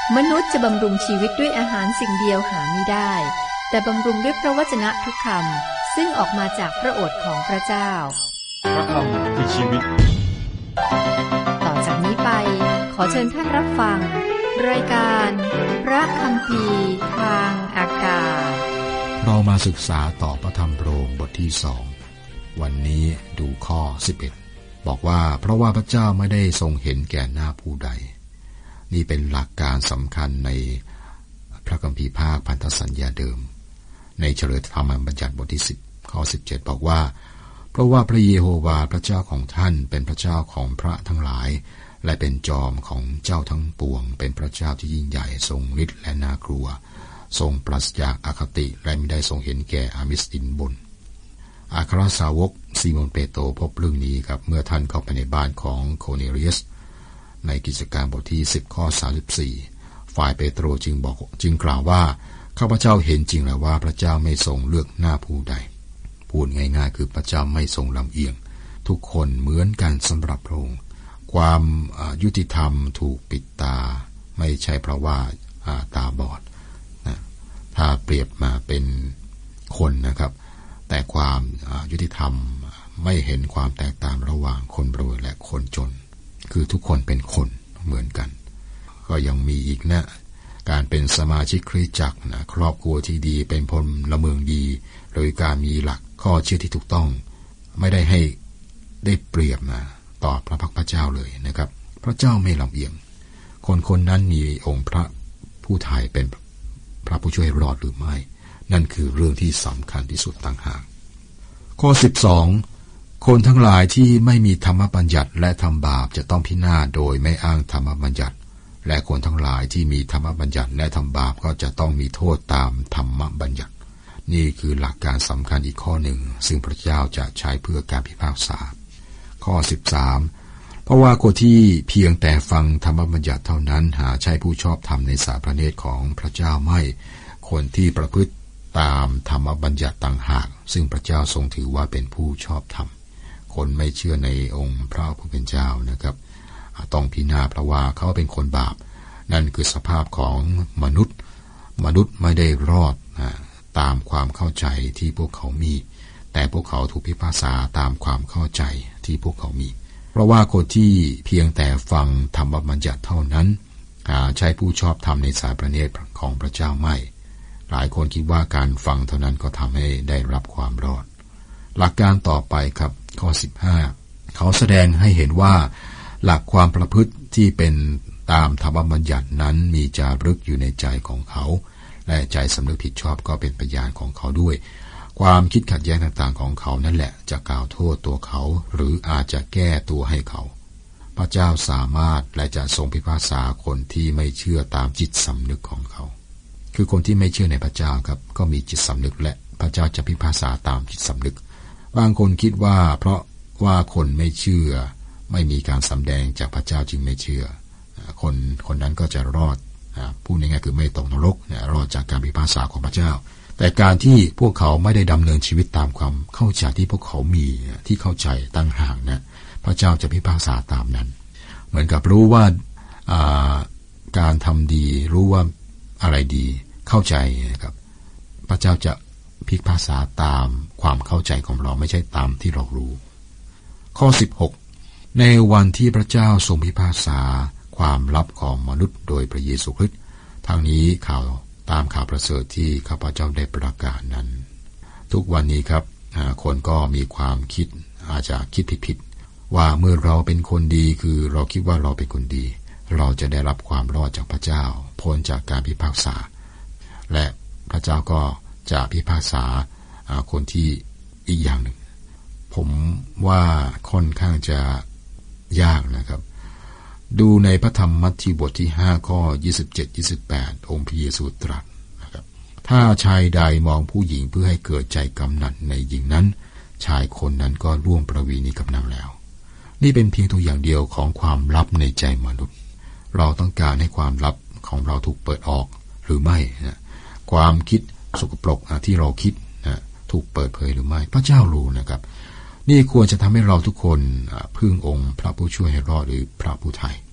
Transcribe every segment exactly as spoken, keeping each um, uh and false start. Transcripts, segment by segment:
มนุษย์จะบำรุงชีวิตด้วยอาหารสิ่งเดียวหาไม่ได้แต่บำรุงด้วยพระวจนะทุกคำซึ่งออกมาจากพระโอษฐ์ของพระเจ้าพระคำคือชีวิตต่อจากนี้ไปขอเชิญท่านรับฟังรายการพระคัมภีร์ทางอากาศเรามาศึกษาต่อพระธรรมโรมบทที่สองวันนี้ดูข้อสิบเอ็ดบอกว่าเพราะว่าพระเจ้าไม่ได้ทรงเห็นแก่หน้าผู้ใดนี่เป็นหลักการสำคัญในพระคัมภีร์ภาคพันธสัญญาเดิมในเฉลยธรรมบัญญัติบทที่สิบข้อสิบเจ็ดบอกว่าเพราะว่าพระเยโฮวาห์พระเจ้าของท่านเป็นพระเจ้าของพระทั้งหลายและเป็นจอมของเจ้าทั้งปวงเป็นพระเจ้าที่ยิ่งใหญ่ทรงฤทธิ์และน่ากลัวทรงปราศจากอคติและไม่ได้ทรงเห็นแก่อามิสตินบนอัครสาวกซีโมนเปโตรพบเรื่องนี้ครับเมื่อท่านเข้าไปในบ้านของโคเนเลียสในกิจการบทที่สิบข้อสามสิบสี่ฝ่ายเปโตรจึงบอกจึงกล่าวว่าข้าพเจ้าเห็นจริงแล้วว่าพระเจ้าไม่ทรงเลือกหน้าผู้ใดพูดง่ายๆคือพระเจ้าไม่ทรงลำเอียงทุกคนเหมือนกันสำหรับพระองค์ความยุติธรรมถูกปิดตาไม่ใช่เพราะว่าตาบอดนะถ้าเปรียบมาเป็นคนนะครับแต่ความยุติธรรมไม่เห็นความแตกต่างระหว่างคนรวยและคนจนคือทุกคนเป็นคนเหมือนกันก็ยังมีอีกนะการเป็นสมาชิกคริสตจักรนะครอบครัวที่ดีเป็นพลเมืองดีโดยการมีหลักข้อเชื่อที่ถูกต้องไม่ได้ให้ได้เปรียบนะต่อพระพักพระเจ้าเลยนะครับพระเจ้าไม่ลำเอียงคนคนนั้นมีองค์พระผู้ไถ่เป็นพระผู้ช่วยรอดหรือไม่นั่นคือเรื่องที่สำคัญที่สุดต่างหากข้อสิบสองคนทั้งหลายที่ไม่มีธรรมบัญญัติและทำบาปจะต้องพินาศโดยไม่อ้างธรรมบัญญัติและคนทั้งหลายที่มีธรรมบัญญัติและทำบาปก็จะต้องมีโทษตามธรรมบัญญัตินี่คือหลักการสำคัญอีกข้อหนึ่งซึ่งพระเจ้าจะใช้เพื่อการพิพากษาข้อสิบสามเพราะว่าคนที่เพียงแต่ฟังธรรมบัญญัติเท่านั้นหาใช่ผู้ชอบธรรมในสายพระเนตรของพระเจ้าไม่คนที่ประพฤติตามธรรมบัญญัติต่างหากซึ่งพระเจ้าทรงถือว่าเป็นผู้ชอบธรรมคนไม่เชื่อในองค์พระผู้เป็นเจ้านะครับต้องพินาศเพราะว่าเขาเป็นคนบาปนั่นคือสภาพของมนุษย์มนุษย์ไม่ได้รอดตามความเข้าใจที่พวกเขามีแต่พวกเขาถูกพิพากษาตามความเข้าใจที่พวกเขามีเพราะว่าคนที่เพียงแต่ฟังธรรมบัญญัติเท่านั้นหาใช่ผู้ชอบธรรมในสายพระเนตรของพระเจ้าไม่หลายคนคิดว่าการฟังเท่านั้นก็ทำให้ได้รับความรอดหลักการต่อไปครับข้อสิบห้าเขาแสดงให้เห็นว่าหลักความประพฤติที่เป็นตามธรรมบัญญัตินั้นมีจารึกอยู่ในใจของเขาและใจสำนึกผิดชอบก็เป็นพยานของเขาด้วยความคิดขัดแย้งต่างๆของเขานั่นแหละจะกล่าวโทษตัวเขาหรืออาจจะแก้ตัวให้เขาพระเจ้าสามารถและจะทรงพิพากษาคนที่ไม่เชื่อตามจิตสำนึกของเขาคือคนที่ไม่เชื่อในพระเจ้าครับก็มีจิตสำนึกและพระเจ้าจะพิพากษาตามจิตสำนึกบางคนคิดว่าเพราะว่าคนไม่เชื่อไม่มีการสำแดงจากพระเจ้าจึงไม่เชื่อคนคนนั้นก็จะรอดพูดง่ายๆคือไม่ตกนรกรอดจากการพิพากษาของพระเจ้าแต่การที่พวกเขาไม่ได้ดำเนินชีวิตตามความเข้าใจที่พวกเขามีที่เข้าใจตั้งห่างนะพระเจ้าจะพิพากษาตามนั้นเหมือนกับรู้ว่าการทำดีรู้ว่าอะไรดีเข้าใจนะครับพระเจ้าจะพิพากษาตามความเข้าใจของเราไม่ใช่ตามที่เรารู้ข้อสิบหกในวันที่พระเจ้าทรงพิพากษาความลับของมนุษย์โดยพระเยซูคริสต์ทางนี้ข่าวตามข่าวประเสริฐที่ข้าพเจ้าได้ประกาศนั้นทุกวันนี้ครับคนก็มีความคิดอาจจะคิดผิดๆว่าเมื่อเราเป็นคนดีคือเราคิดว่าเราเป็นคนดีเราจะได้รับความรอดจากพระเจ้าพ้นจากการพิพากษาและพระเจ้าก็จะพิพากษาคนที่อีกอย่างหนึ่งผมว่าค่อนข้างจะยากนะครับดูในพระธรรมมัทธิวบทที่ห้าข้อยี่สิบเจ็ด ยี่สิบแปดองค์พระเยซูตรัสนะครับถ้าชายใดมองผู้หญิงเพื่อให้เกิดใจกำหนัดในหญิงนั้นชายคนนั้นก็ร่วมประเวณีกับนางแล้วนี่เป็นเพียงตัวอย่างเดียวของความลับในใจมนุษย์เราต้องการให้ความลับของเราถูกเปิดออกหรือไม่นะความคิดสกปรกที่เราคิดนะถูกเปิดเผยหรือไม่พระเจ้ารู้นะครับนี่ควรจะทำให้เราทุกคนพึ่งองค์พระผู้ช่วยให้รอดหรือพระผู้ไถ่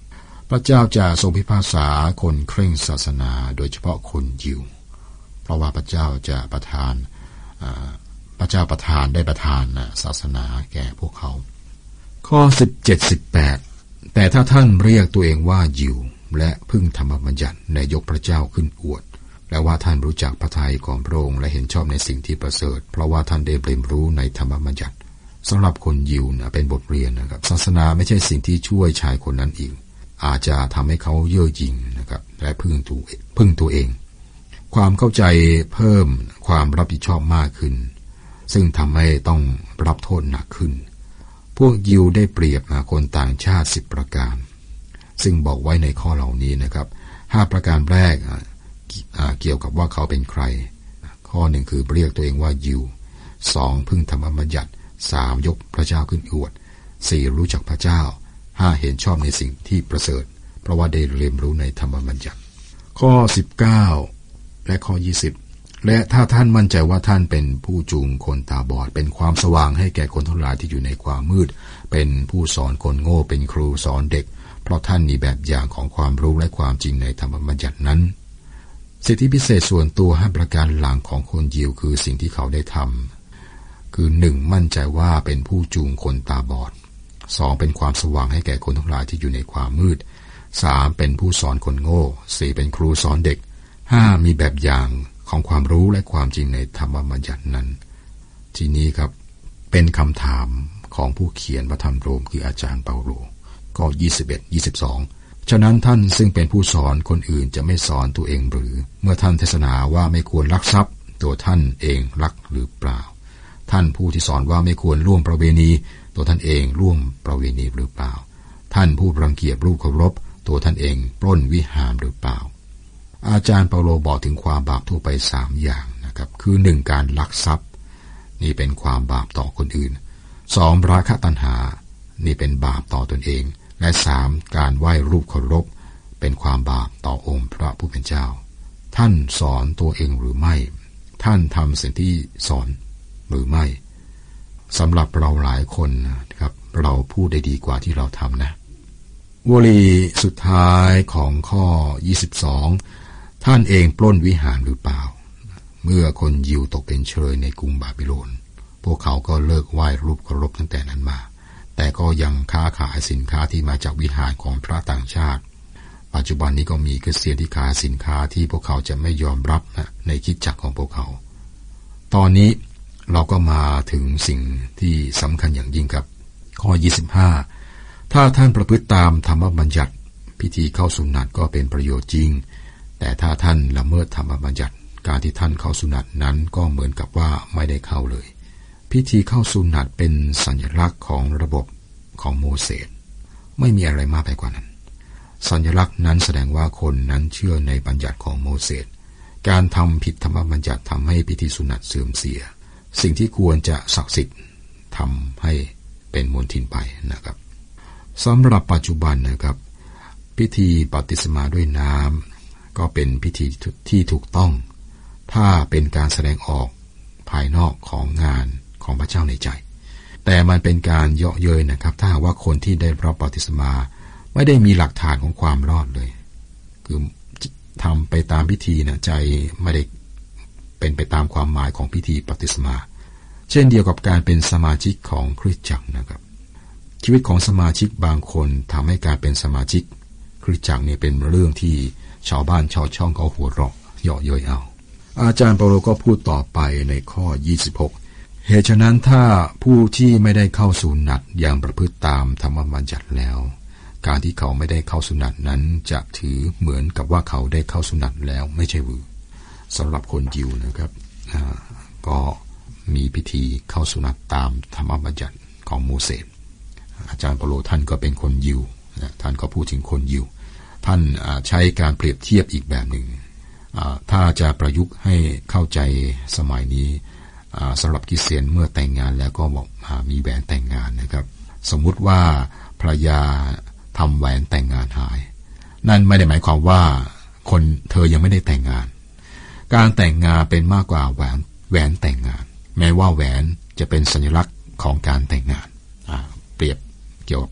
พระเจ้าจะทรงพิพากษาคนเคร่งศาสนาโดยเฉพาะคนยิวเพราะว่าพระเจ้าจะประทานพระเจ้าประทานได้ประทานศาสนาแก่พวกเขาข้อสิบเจ็ด สิบแปดแต่ถ้าท่านเรียกตัวเองว่ายิวและพึ่งธรรมบัญญัติในยกพระเจ้าขึ้นอวดและว่าท่านรู้จักพระทัยของพระองค์และเห็นชอบในสิ่งที่ประเสริฐเพราะว่าท่านได้เรียนรู้ในธรรมบัญญัติสำหรับคนยิวนะเป็นบทเรียนนะครับศาสนาไม่ใช่สิ่งที่ช่วยชายคนนั้นอีกอาจจะทำให้เขาเย่อหยิ่งนะครับและพึ่งตัวพึ่งตัวเองความเข้าใจเพิ่มความรับผิดชอบมากขึ้นซึ่งทำให้ต้องรับโทษหนักขึ้นพวกยิวได้เปรียบคนต่างชาติสิบประการซึ่งบอกไว้ในข้อเหล่านี้นะครับห้าประการแรกเกี่ยวกับว่าเขาเป็นใครข้อหนึ่งคือเรียกตัวเองว่ายิวสองพึ่งธรรมบัญญัติสามยกพระเจ้าขึ้นอวดสี่รู้จักพระเจ้าห้าเห็นชอบในสิ่งที่ประเสริฐเพราะว่าได้เรียนรู้ในธรรมบัญญัติข้อสิบเก้าและข้อยี่สิบและถ้าท่านมั่นใจว่าท่านเป็นผู้จูงคนตาบอดเป็นความสว่างให้แก่คนทั้งหลายที่อยู่ในความมืดเป็นผู้สอนคนโง่เป็นครูสอนเด็กเพราะท่านมีแบบอย่างของความรู้และความจริงในธรรมบัญญัตินั้นสิทธิพิเศษส่วนตัวห้าประการหลังของคนยิวคือสิ่งที่เขาได้ทำคือหนึ่งมั่นใจว่าเป็นผู้จูงคนตาบอดสองเป็นความสว่างให้แก่คนทั้งหลายที่อยู่ในความมืดสามเป็นผู้สอนคนโง่สี่เป็นครูสอนเด็กห้ามีแบบอย่างของความรู้และความจริงในธรรมบัญญัตินั้นทีนี้ครับเป็นคำถามของผู้เขียนพระธรรมโรมคืออาจารย์เปาโลข้อยี่สิบเอ็ด ยี่สิบสองฉะนั้นท่านซึ่งเป็นผู้สอนคนอื่นจะไม่สอนตัวเองหรือเมื่อท่านเทศนาว่าไม่ควรลักทรัพย์ตัวท่านเองลักหรือเปล่าท่านผู้ที่สอนว่าไม่ควรล่วงประเวณีตัวท่านเองล่วงประเวณีหรือเปล่าท่านผู้รังเกียจรูปเคารพตัวท่านเองปล้นวิหารหรือเปล่าอาจารย์เปาโลบอกถึงความบาปทั่วไปสามอย่างนะครับคือหนึ่งการลักทรัพย์นี่เป็นความบาปต่อคนอื่นสองราคะตัณหานี่เป็นบาปต่อตนเองและสามการไหว้รูปเคารพเป็นความบาปต่อองค์พระผู้เป็นเจ้าท่านสอนตัวเองหรือไม่ท่านทำสิ่งที่สอนหรือไม่สำหรับเราหลายคนนะครับเราพูดได้ดีกว่าที่เราทำนะวลีสุดท้ายของข้อยี่สิบสองท่านเองปล้นวิหารหรือเปล่าเมื่อคนยิวตกเป็นเชยในกรุงบาบิโลนพวกเขาก็เลิกไหว้รูปเคารพตั้งแต่นั้นมาแต่ก็ยังค้าขายสินค้าที่มาจากวิหารของพระต่างชาติปัจจุบันนี้ก็มีคริสเตียนที่ขายสินค้าที่พวกเขาจะไม่ยอมรับนะในคริสตจักรของพวกเขาตอนนี้เราก็มาถึงสิ่งที่สำคัญอย่างยิ่งครับข้อยี่สิบห้าถ้าท่านประพฤติตามธรรมบัญญัติพิธีเข้าสุนัตก็เป็นประโยชน์จริงแต่ถ้าท่านละเมิดธรรมบัญญัติการที่ท่านเข้าสุนัตนั้นก็เหมือนกับว่าไม่ได้เข้าเลยพิธีเข้าสุนัตเป็นสัญลักษณ์ของระบบของโมเสสไม่มีอะไรมากไปกว่านั้นสัญลักษณ์นั้นแสดงว่าคนนั้นเชื่อในบัญญัติของโมเสสการทำผิดธรรมบัญญัติทำให้พิธีสุนัตเสื่อมเสียสิ่งที่ควรจะศักดิ์สิทธิ์ทำให้เป็นมลทินไปนะครับสำหรับปัจจุบันนะครับพิธีบัพติศมาด้วยน้ำก็เป็นพิธีที่ถูกต้องถ้าเป็นการแสดงออกภายนอกของงานของพระเจ้าในใจแต่มันเป็นการเยาะเย้ยนะครับถ้าว่าคนที่ได้รับบัพติศมาไม่ได้มีหลักฐานของความรอดเลยคือทำไปตามพิธีนะใจไม่ได้เป็นไปตามความหมายของพิธีบัพติศมาเช่นเดียวกับการเป็นสมาชิกของคริสตจักรนะครับชีวิตของสมาชิกบางคนทำให้การเป็นสมาชิกคริสตจักรเนี่ยเป็นเรื่องที่ชาวบ้านชาวช่องเขาหัวเราะเยาะเย้ยเอาอาจารย์เปาโลก็พูดต่อไปในข้อยี่สิบหกเหตุฉะนั้นถ้าผู้ที่ไม่ได้เข้าสุนัตยังประพฤติตามธรรมบัญญัติแล้วการที่เขาไม่ได้เข้าสุนัตนั้นจะถือเหมือนกับว่าเขาได้เข้าสุนัตแล้วไม่ใช่หรือสำหรับคนยิวนะครับก็มีพิธีเข้าสุนัตตามธรรมบัญญัติของโมเสสอาจารย์เปาโลท่านก็เป็นคนยิวท่านก็พูดถึงคนยิวท่านใช้การเปรียบเทียบอีกแบบหนึ่งถ้าจะประยุกต์ให้เข้าใจสมัยนี้สำหรับคริสเตียนเมื่อแต่งงานแล้วก็บอกมีแหวนแต่งงานนะครับสมมุติว่าภรรยาทำแหวนแต่งงานหายนั่นไม่ได้หมายความว่าคนเธอยังไม่ได้แต่งงานการแต่งงานเป็นมากกว่าแหวนแหวนแต่งงานแม้ว่าแหวนจะเป็นสัญลักษณ์ของการแต่งงานเปรียบเกี่ยวกับ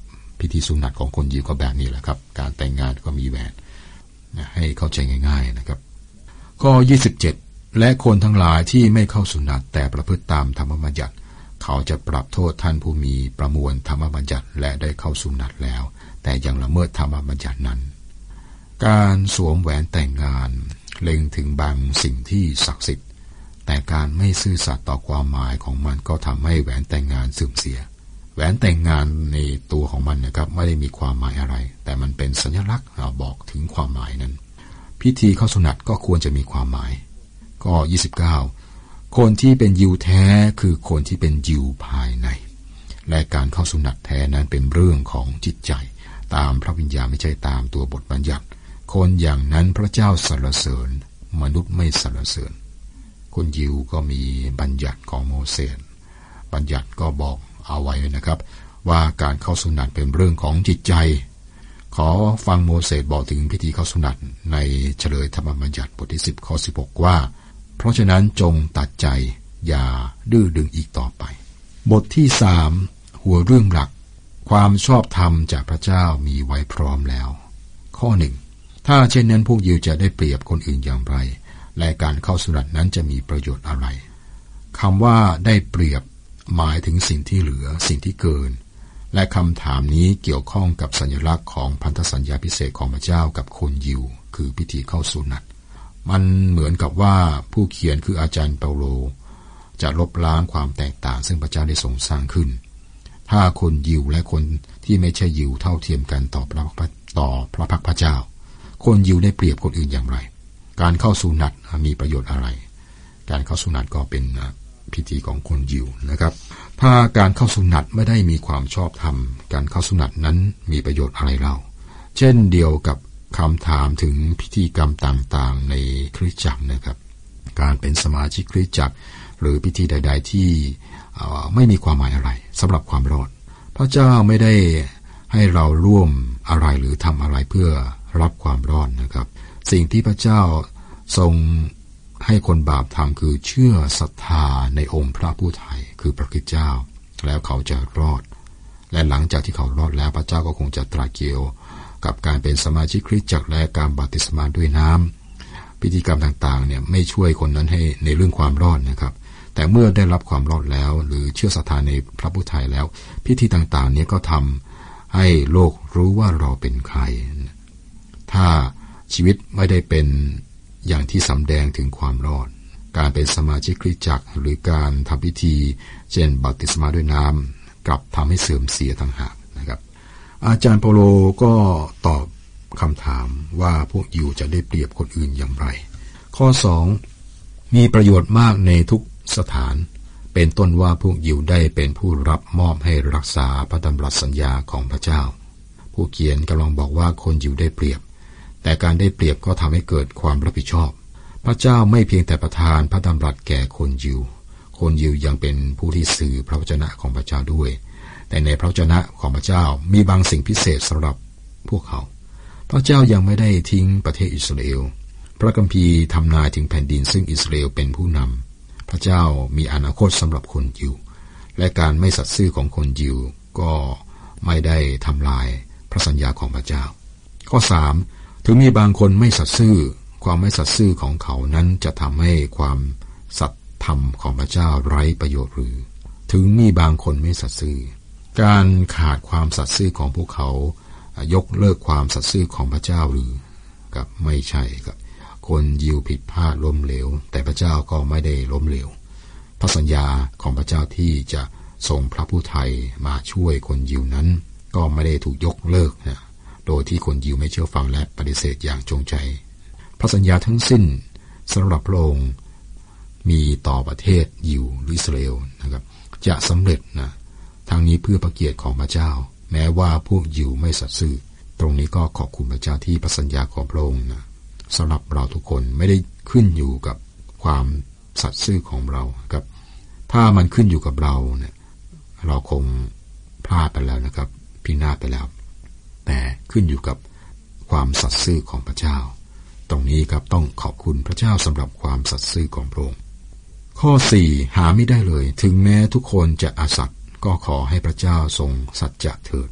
พิธีสุนัตของคนยิวก็แบบนี้แหละครับการแต่งงานก็มีแหวนนะให้เข้าใจง่ายๆนะครับข้อยี่สิบเจ็ดและคนทั้งหลายที่ไม่เข้าสุนัตแต่ประพฤติตามธรรมบัญญัติเขาจะปรับโทษท่านผู้มีประมวลธรรมบัญญัติและได้เข้าสุนัตแล้วแต่ยังละเมิดธรรมบัญญัตินั้นการสวมแหวนแต่งงานเล็งถึงบางสิ่งที่ศักดิ์สิทธิ์แต่การไม่ซื่อสัตย์ต่อความหมายของมันก็ทำให้แหวนแต่งงานเสื่อมเสียแหวนแต่งงานในตัวของมันนะครับไม่ได้มีความหมายอะไรแต่มันเป็นสัญลักษณ์บอกถึงความหมายนั้นพิธีเข้าสุนัตก็ควรจะมีความหมายก็ยี่สิบเก้าคนที่เป็นยิวแท้คือคนที่เป็นยิวภายในและการเข้าสุนัตแท้นั้นเป็นเรื่องของจิตใจตามพระวิญญาณไม่ใช่ตามตัวบทบัญญัติคนอย่างนั้นพระเจ้าสรรเสริญมนุษย์ไม่สรรเสริญคนยิวก็มีบัญญัติของโมเสสบัญญัติก็บอกเอาไว้นะครับว่าการเข้าสุนัตเป็นเรื่องของจิตใจขอฟังโมเสสบอกถึงพิธีเข้าสุนัตในเฉลยธรรมบัญญัติบทที่สิบข้อสิบหกว่าเพราะฉะนั้นจงตัดใจอย่าดื้อดึงอีกต่อไปบทที่สามหัวเรื่องหลักความชอบธรรมจากพระเจ้ามีไว้พร้อมแล้วข้อหนึ่งถ้าเช่นนั้นพวกยิวจะได้เปรียบคนอื่นอย่างไรและการเข้าสุนัตนั้นจะมีประโยชน์อะไรคำว่าได้เปรียบหมายถึงสิ่งที่เหลือสิ่งที่เกินและคำถามนี้เกี่ยวข้องกับสัญลักษณ์ของพันธสัญญาพิเศษของพระเจ้ากับคนยิวคือพิธีเข้าสุนัตมันเหมือนกับว่าผู้เขียนคืออาจารย์เปาโลจะลบล้างความแตกต่างซึ่งพระเจ้าได้ทรงสร้างขึ้นถ้าคนยิวและคนที่ไม่ใช่ยิวเท่าเทียมกันต่อพระต่อพระพักพระเจ้าคนยิวได้เปรียบคนอื่นอย่างไรการเข้าสุนัตมีประโยชน์อะไรการเข้าสุนัตก็เป็นพิธีของคนยิวนะครับถ้าการเข้าสุนัตไม่ได้มีความชอบธรรมการเข้าสุนัตนั้นมีประโยชน์อะไรเล่าเช่นเดียวกับคำถามถึงพิธีกรรมต่างๆในคริสตจักรนะครับการเป็นสมาชิกคริสตจักรหรือพิธีใดๆที่ไม่มีความหมายอะไรสำหรับความรอดพระเจ้าไม่ได้ให้เราร่วมอะไรหรือทำอะไรเพื่อรับความรอดนะครับสิ่งที่พระเจ้าทรงให้คนบาปทำคือเชื่อศรัทธาในองค์พระผู้ไถ่คือพระคริสต์เจ้าแล้วเขาจะรอดและหลังจากที่เขารอดแล้วพระเจ้าก็คงจะตรัสเกี่ยวกับการเป็นสมาชิกคริสตจักรและการบัพติศมาด้วยน้ำพิธีกรรมต่างๆเนี่ยไม่ช่วยคนนั้นให้ในเรื่องความรอดนะครับแต่เมื่อได้รับความรอดแล้วหรือเชื่อศรัทธาในพระผู้ไถ่แล้วพิธีต่างๆนี้ก็ทำให้โลกรู้ว่าเราเป็นใครถ้าชีวิตไม่ได้เป็นอย่างที่สำแดงถึงความรอดการเป็นสมาชิกคริสตจักรหรือการทำพิธีเช่นบัพติศมาด้วยน้ำกลับทำให้เสื่อมเสียต่างหากนะครับอาจารย์เปาโลก็ตอบคำถามว่าพวกยิวจะได้เปรียบคนอื่นอย่างไรข้อสองมีประโยชน์มากในทุกสถานเป็นต้นว่าพวกยิวได้เป็นผู้รับมอบให้รักษาพระดำรัสสัญญาของพระเจ้าผู้เขียนกำลังบอกว่าคนยิวได้เปรียบแต่การได้เปรียบก็ทำให้เกิดความรับผิดชอบพระเจ้าไม่เพียงแต่ประทานพระดำรัสแก่คนยิวคนยิวยังเป็นผู้ที่สื่อพระวจนะของพระเจ้าด้วยแต่ในพระวจนะของพระเจ้ามีบางสิ่งพิเศษสำหรับพวกเขาพระเจ้ายังไม่ได้ทิ้งประเทศอิสราเอลพระคัมภีร์ทำนายถึงแผ่นดินซึ่งอิสราเอลเป็นผู้นำพระเจ้ามีอนาคตสำหรับคนยิวและการไม่สัตย์ซื่อของคนยิวก็ไม่ได้ทำลายพระสัญญาของพระเจ้าข้อสามถึงมีบางคนไม่สัตย์ซื่อความไม่สัตย์ซื่อของเขานั้นจะทำให้ความสัตย์ธรรมของพระเจ้าไร้ประโยชน์หรือถึงมีบางคนไม่สัตย์ซื่อการขาดความสัตย์ซื่อของพวกเขายกเลิกความสัตย์ซื่อของพระเจ้าหรือกับไม่ใช่ครับคนยิวผิดพลาดล้มเหลวแต่พระเจ้าก็ไม่ได้ล้มเหลวพระสัญญาของพระเจ้าที่จะส่งพระผู้ไถ่มาช่วยคนยิวนั้นก็ไม่ได้ถูกยกเลิกนะโดยที่คนยิวไม่เชื่อฟังและปฏิเสธอย่างจงใจพระสัญญาทั้งสิ้นสำหรับพระองค์มีต่อประเทศยิวหรืออิสราเอลนะครับจะสำเร็จนะทางนี้เพื่อพระเกียรติของพระเจ้าแม้ว่าพวกยิวไม่สัตย์ซื่อตรงนี้ก็ขอบคุณพระเจ้าที่พระสัญญาของพระองค์นะสำหรับเราทุกคนไม่ได้ขึ้นอยู่กับความสัตย์ซื่อของเราครับถ้ามันขึ้นอยู่กับเราเนี่ยเราคงพลาดไปแล้วนะครับพินาศไปแล้วแต่ขึ้นอยู่กับความสัตย์ซื่อของพระเจ้าตรงนี้ครับต้องขอบคุณพระเจ้าสำหรับความสัตย์ซื่อของพระองค์ข้อสี่หาไม่ได้เลยถึงแม้ทุกคนจะอาสัตย์ก็ขอให้พระเจ้าทรงสัจจะเถิด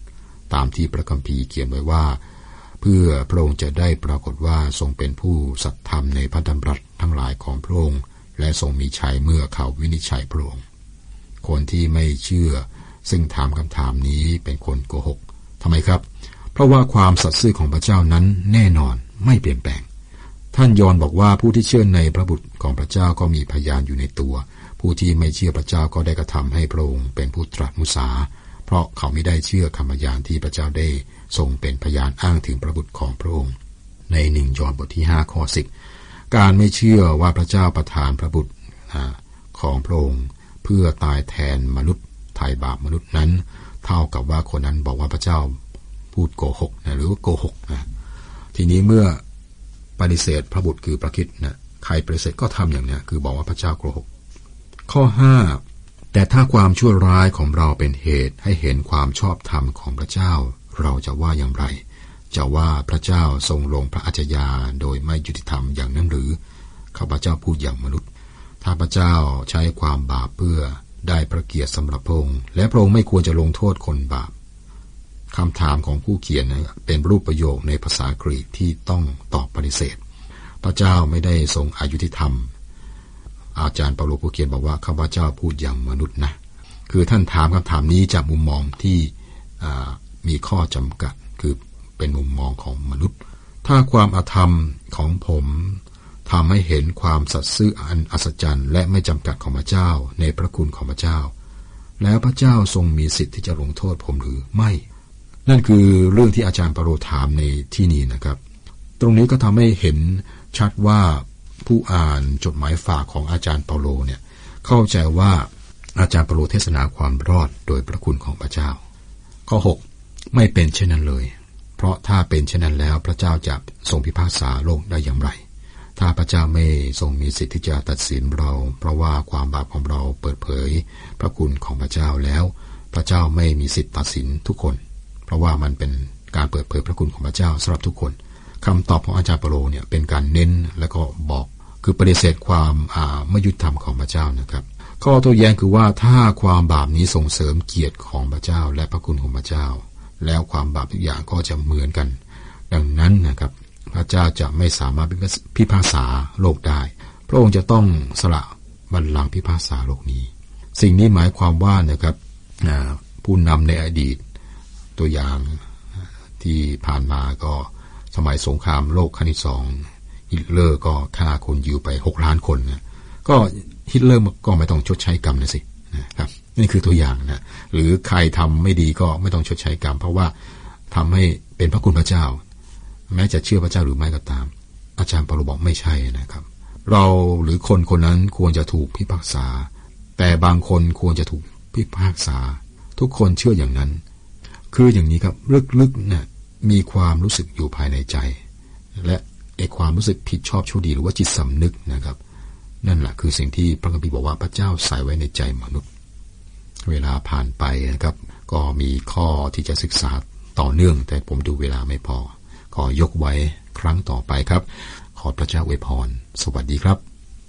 ตามที่พระคัมภีร์เขียนไว้ว่าเพื่อพระองค์จะได้ปรากฏว่าทรงเป็นผู้สัตย์ธรรมในพระดำรัสทั้งหลายของพระองค์และทรงมีชัยเมื่อเขาวินิจฉัยพระองค์คนที่ไม่เชื่อซึ่งถามคำถามนี้เป็นคนโกหกทำไมครับเพราะว่าความสัตย์ซื่อของพระเจ้านั้นแน่นอนไม่เปลี่ยนแปลงท่านยอห์นบอกว่าผู้ที่เชื่อในพระบุตรของพระเจ้าก็มีพยานอยู่ในตัวผู้ที่ไม่เชื่อพระเจ้าก็ได้กระทำให้พระองค์เป็นผู้ตรัสมุสาเพราะเขาไม่ได้เชื่อคำพยานที่พระเจ้าได้ทรงเป็นพยานอ้างถึงพระบุตรของพระองค์ในหนึ่งยอห์นบทที่ห้าข้อสิบการไม่เชื่อว่าพระเจ้าประทานพระบุตรของพระองค์เพื่อตายแทนมนุษย์ไถ่บาปมนุษย์นั้นเท่ากับว่าคนนั้นบอกว่าพระเจ้าพูดโกหกนะหรือว่าโกหกนะทีนี้เมื่อปฏิเสธพระบุตรคือพระคริสต์นะใครปฏิเสธก็ทำอย่างนี้คือบอกว่าพระเจ้าโกหกข้อห้าแต่ถ้าความชั่วร้ายของเราเป็นเหตุให้เห็นความชอบธรรมของพระเจ้าเราจะว่าอย่างไรจะว่าพระเจ้าทรงลงพระอัจฉริยะโดยไม่ยุติธรรมอย่างนั้นหรือข้าพเจ้าพูดอย่างมนุษย์ถ้าพระเจ้าใช้ความบาปเพื่อได้พระเกียรติสำหรับพระองค์และพระองค์ไม่ควรจะลงโทษคนบาปคำถามของผู้เขียนเป็นรูปประโยคในภาษากรีกที่ต้องตอบปฏิเสธพระเจ้าไม่ได้ทรงอยุติธรรมอาจารย์เปาโลผู้เขียนบอกว่าข้าพเจ้าพูดอย่างมนุษย์นะคือท่านถามคำถามนี้จากมุมมองที่มีข้อจำกัดคือเป็นมุมมองของมนุษย์ถ้าความอาธรรมของผมทำให้เห็นความสัตย์ซื่ออันอัศจรรย์และไม่จำกัดของพระเจ้าในพระคุณของพระเจ้าแล้วพระเจ้าทรงมีสิทธิ์ที่จะลงโทษผมหรือไม่นั่นคือเรื่องที่อาจารย์เปาโลถามในที่นี้นะครับตรงนี้ก็ทำให้เห็นชัดว่าผู้อ่านจดหมายฝากของอาจารย์เปาโลเนี่ยเข้าใจว่าอาจารย์เปาโลเทศนาความรอดโดยพระคุณของพระเจ้าข้อหกไม่เป็นเช่นนั้นเลยเพราะถ้าเป็นเช่นนั้นแล้วพระเจ้าจะทรงพิพากษาโลกได้อย่างไรถ้าพระเจ้าไม่ทรงมีสิทธิ์ที่จะตัดสินเราเพราะว่าความบาปของเราเปิดเผยพระคุณของพระเจ้าแล้วพระเจ้าไม่มีสิทธิ์ตัดสินทุกคนเพราะว่ามันเป็นการเปิดเผยพระคุณของพระเจ้าสำหรับทุกคนคำตอบของอาจารย์เปาโลเนี่ยเป็นการเน้นและก็บอกคือปฏิเสธความไม่ยุติธรรมของพระเจ้านะครับข้อโต้แย้งคือว่าถ้าความบาปนี้ส่งเสริมเกียรติของพระเจ้าและพระคุณของพระเจ้าแล้วความบาปทุกอย่างก็จะเหมือนกันดังนั้นนะครับพระเจ้าจะไม่สามารถพิพากษาโลกได้พระองค์จะต้องสละบัลลังก์พิพากษาโลกนี้สิ่งนี้หมายความว่านะครับผู้นำในอดีตตัวอย่างที่ผ่านมาก็สมัยสงครามโลกครั้งที่สองฮิตเลอร์ก็ฆ่าคนยิวไปหกล้านคนนะก็ฮิตเลอร์ก็ไม่ต้องชดใช้กรรมนะสินะครับนี่คือตัวอย่างนะหรือใครทำไม่ดีก็ไม่ต้องชดใช้กรรมเพราะว่าทำให้เป็นพระคุณพระเจ้าแม้จะเชื่อพระเจ้าหรือไม่ก็ตามอาจารย์เปาโลบอกไม่ใช่นะครับเราหรือคนคนนั้นควรจะถูกพิพากษาแต่บางคนควรจะถูกพิพากษาทุกคนเชื่ออย่างนั้นคืออย่างนี้ครับลึกๆเนี่ยมีความรู้สึกอยู่ภายในใจและไอ้ความรู้สึกผิดชอบชั่วดีหรือว่าจิตสำนึกนะครับนั่นแหละคือสิ่งที่พระคัมภีร์บอกว่าพระเจ้าใส่ไว้ในใจมนุษย์เวลาผ่านไปนะครับก็มีข้อที่จะศึกษาต่อเนื่องแต่ผมดูเวลาไม่พอขอยกไว้ครั้งต่อไปครับขอพระเจ้าอวยพรสวัสดีครับ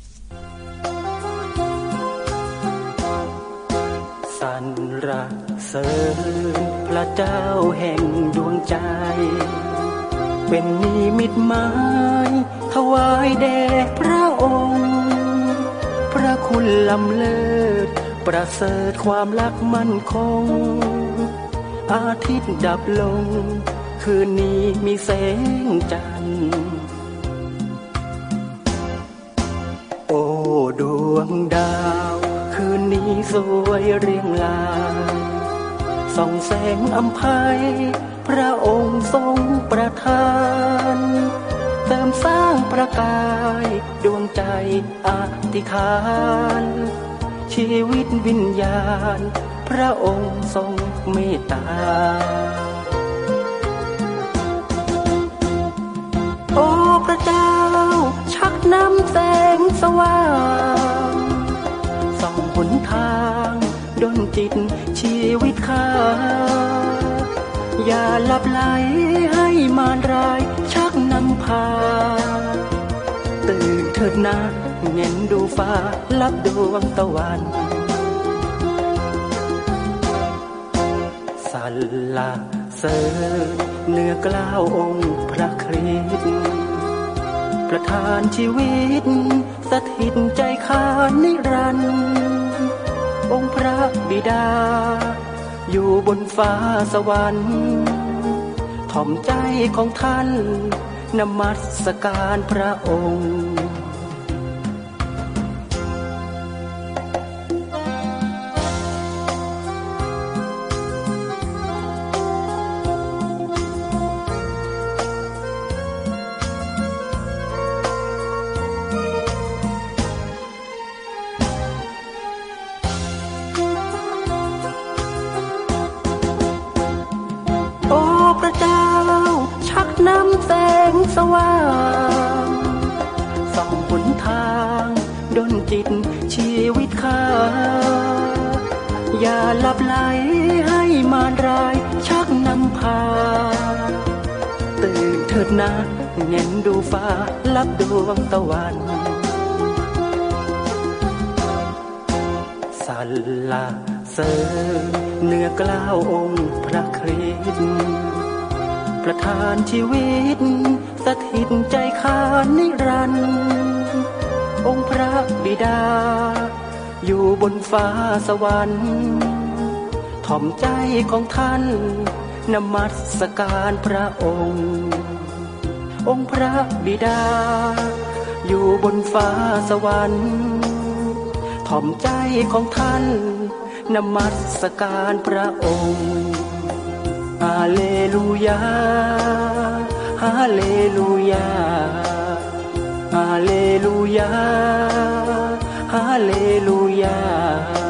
สรรเสริญพระเจ้าแห่งดวงใจเป็นนิมิตหมายถวายแด่พระองค์พระคุณล้ำเลิศประเสริฐความรักมั่นคงอาทิตย์ดับลงคืนนี้มีแสงจันทร์โอ้ดวงดาวคืนนี้สวยเรียงรายส่องแสงอำไพพระองค์ทรงประทานเติมสร้างประกายดวงใจอธิษฐานชีวิตวิญญาณพระองค์ทรงเมตตาโอ้พระเจ้าชักนำแสงสว่างส่องหนทางดลจิตชีวิตข้าอย่าหลับไหลให้มารร้ายชักนำพาตื่นเถิดนะเห็นดูฟ้าลับดวงตะวันสรรเสเสริญเนื้อกล้าวองค์พระคริสต์ประทานชีวิตสถิตใจข้านิรันดร์องค์พระบิดาอยู่บนฟ้าสวรรค์ถ่อมใจของท่านนมัสการพระองค์พระเจ้าชักนำแสงสว่างส่องหนทางดลจิตชีวิตข้าอย่าหลับไหลให้มารร้ายชักนำพาตื่นเถิดนะเห็นดูฟ้าลับดวงตะวันสรรเสริญเนื้อกล้าวองค์พระคริสต์ประทานชีวิตสถิตใจข้านิรันดร์องค์พระบิดาอยู่บนฟ้าสวรรค์ถ่อมใจของท่านนมัสการพระองค์องค์พระบิดาอยู่บนฟ้าสวรรค์ถ่อมใจของท่านนมัสการพระองค์ฮาเลลูยาฮาเลลูยาฮาเลลูยาฮาเลลูยา